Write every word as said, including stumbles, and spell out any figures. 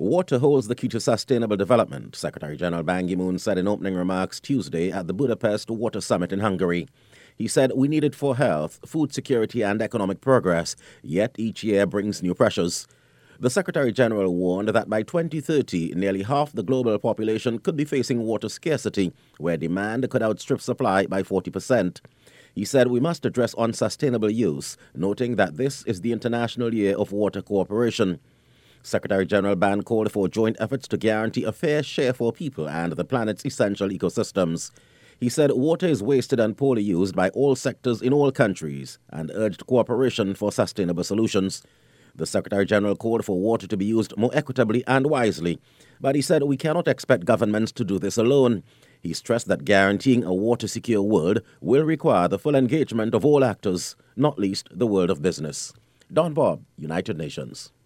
Water holds the key to sustainable development, Secretary-General Ban Ki-moon said in opening remarks Tuesday at the Budapest Water Summit in Hungary. He said, "We need it for health, food security and economic progress, yet each year brings new pressures." The Secretary-General warned that by twenty thirty, nearly half the global population could be facing water scarcity, where demand could outstrip supply by forty percent. He said we must address unsustainable use, noting that this is the International Year of Water Cooperation. Secretary-General Ban called for joint efforts to guarantee a fair share for people and the planet's essential ecosystems. He said water is wasted and poorly used by all sectors in all countries and urged cooperation for sustainable solutions. The Secretary-General called for water to be used more equitably and wisely, but he said we cannot expect governments to do this alone. He stressed that guaranteeing a water-secure world will require the full engagement of all actors, not least the world of business. Don Bob, United Nations.